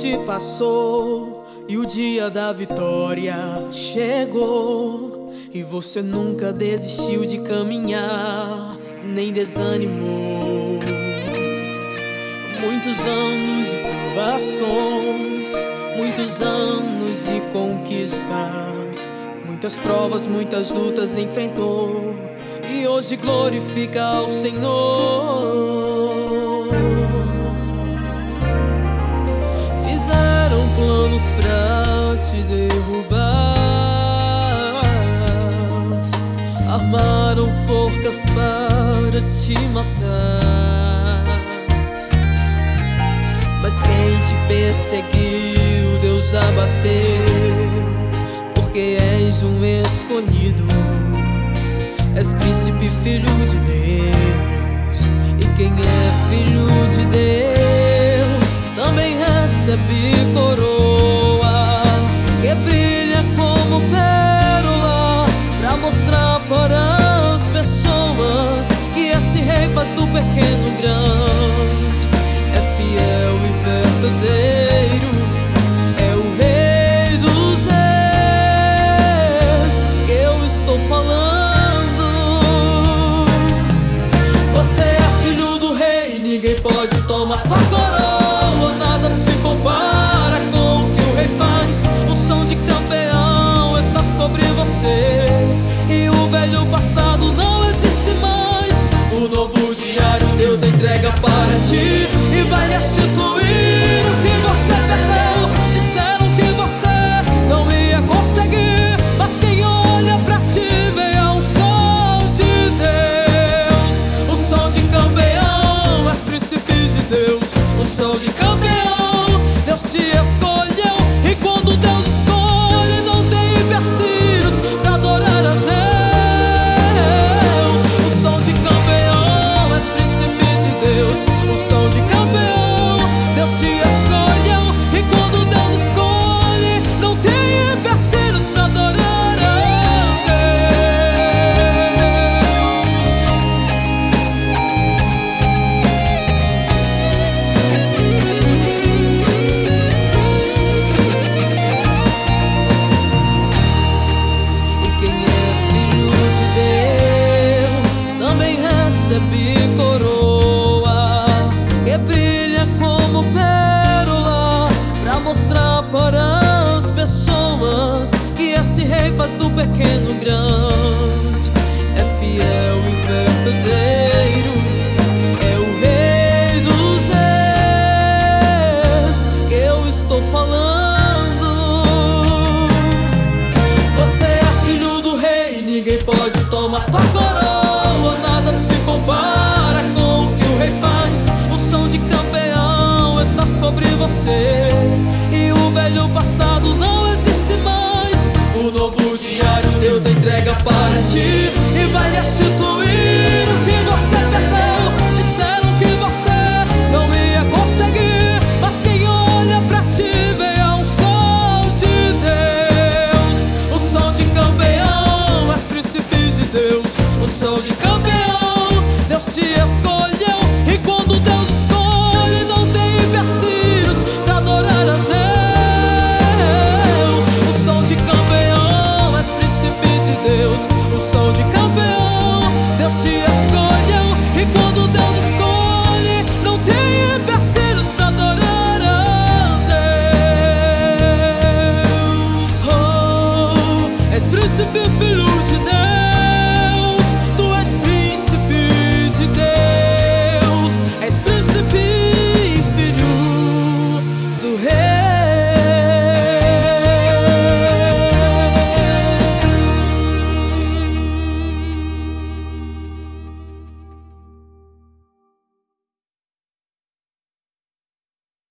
noite passou e o dia da vitória chegou, e você nunca desistiu de caminhar, nem desanimou. Muitos anos de provações, muitos anos de conquistas, muitas provas, muitas lutas enfrentou, e hoje glorifica ao Senhor. Fizeram planos pra te derrubar, armaram forcas para te matar, mas quem te perseguiu, Deus abateu, porque és um escolhido, és príncipe, filho de Deus. E quem é filho de Deus também recebe coroa que brilha como pérola, pra mostrar para as pessoas que esse rei faz do pequeno grande, é fiel e verdadeiro, é o rei dos reis que eu estou falando. Você é filho do rei, ninguém pode tomar tua coroa, nada se compara com o que o rei faz. O som de campeão está sobre você, e o velho passado não existe mais. O novo diário Deus entrega para ti, e vai restituir o que você perdeu. Disseram que você não ia conseguir, mas quem olha pra ti vê a unção de Deus. O som de campeão, és príncipe de Deus. O som de campeão, Deus te escolheu, e quando Deus escolhe não tem empecilhos pra adorar a Deus. O som de campeão, és príncipe de Deus. O som de campeão, Deus te escolheu, e quando Deus escolhe não tem empecilhos pra adorar a recebe coroa que brilha como pérola, pra mostrar para as pessoas que esse rei faz do pequeno grande, é fiel e verdadeiro, é o rei dos reis que eu estou falando. Você é filho do rei, ninguém pode tomar tua coroa, nada se compara com o que o rei faz. O som de campeão está sobre você, e o velho passado não existe mais. O novo diário Deus entrega para ti,